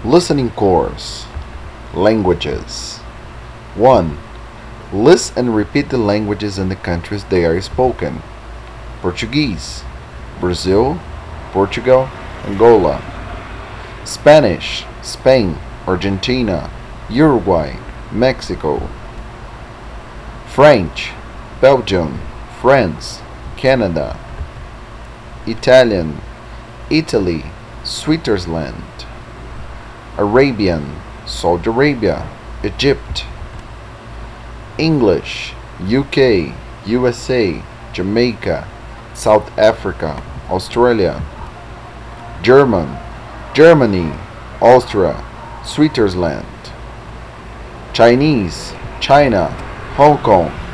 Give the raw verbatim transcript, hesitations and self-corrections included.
Listening course. Languages. one. List and repeat the languages in the countries they are spoken. Portuguese, Brazil, Portugal, Angola. Spanish, Spain, Argentina, Uruguay, Mexico. French, Belgium, France, Canada. Italian, Italy, Switzerland. Arabian, Saudi Arabia, Egypt. English, U K, U S A, Jamaica, South Africa, Australia. German, Germany, Austria, Switzerland. Chinese, China, Hong Kong,